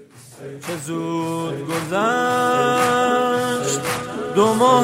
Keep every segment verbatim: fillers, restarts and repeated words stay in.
چه زود گذشت دو ماه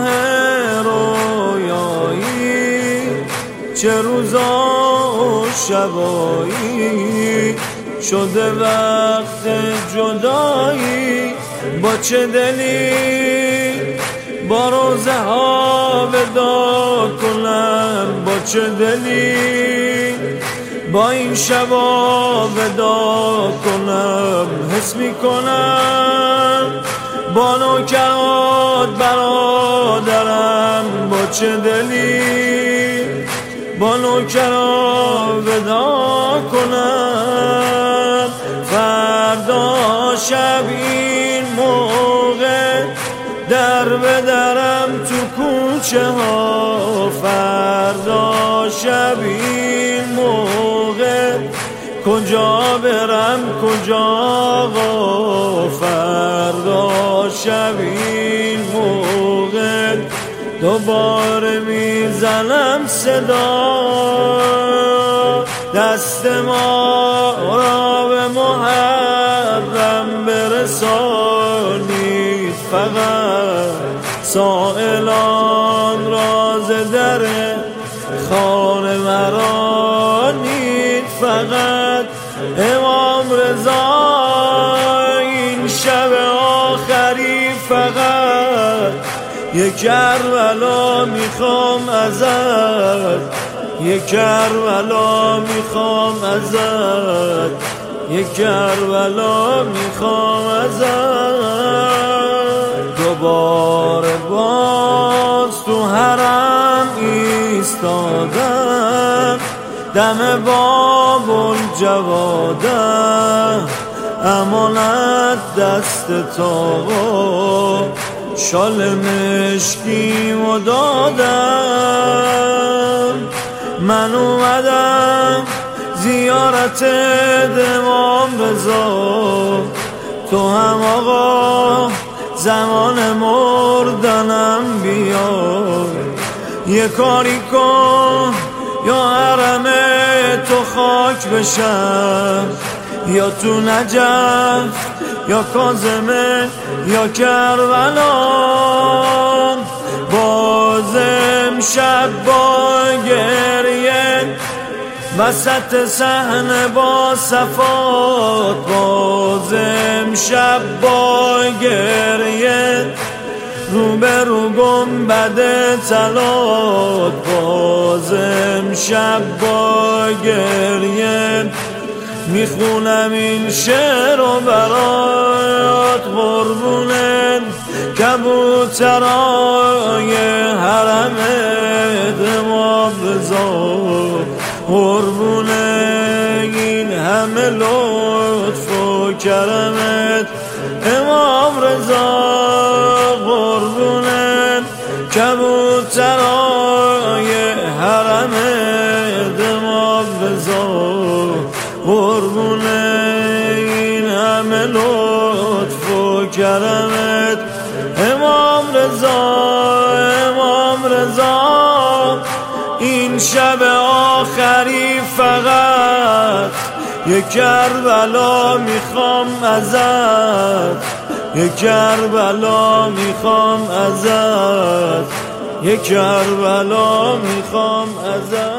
رویایی، چه روزا و شبایی شده وقت جدایی. با چه دلی با روزه ها ودا کنم، با چه دلی با این شبا ودا کنم. حس می کنم با نوکرات برادرم، با چه دلی با نوکرات ودا کنم. فردا شب این موقع در بدرم تو کوچه ها، فردا شب این موقع کجا برم کجا آقا. فردا شب این موقع دوباره میزنم صدا، دست ما را به محرم برسانید. فقط سائلان راز در خانه مرانید. فقط امام رضا این شب آخری، فقط یک کربلا میخوام ازت، یک کربلا میخوام ازت، یک کربلا میخوام ازت. دوباره باز تو حرم ایستادم، دم باب الجوادم. امانت دست تا شال مشکی و دادم. من اومدم زیارت امام رضا، تو هم آقا زمان مردنم بیا. یه کاری کن یا حرم تو خاک بشم، یا تو نجف یا کاظمه یا کربلا. باز امشب با گریه وسط صحنه با صفات، باز امشب با گریه رو به رو گنبد طلات. باز امشب با گریه میخونم این شعر و برات، قربونه کبوترای حرم امام رضا، قربونه این همه لطف و کرمت امام رضا، قربونه کبوترای حرم امام رضا، قربونه این همه لطف و کرمت امام رضا، امام رضا. این شب آخری فقط یک کربلا میخوام ازت، یک کربلا میخوام ازت، یک کربلا میخوام ازت.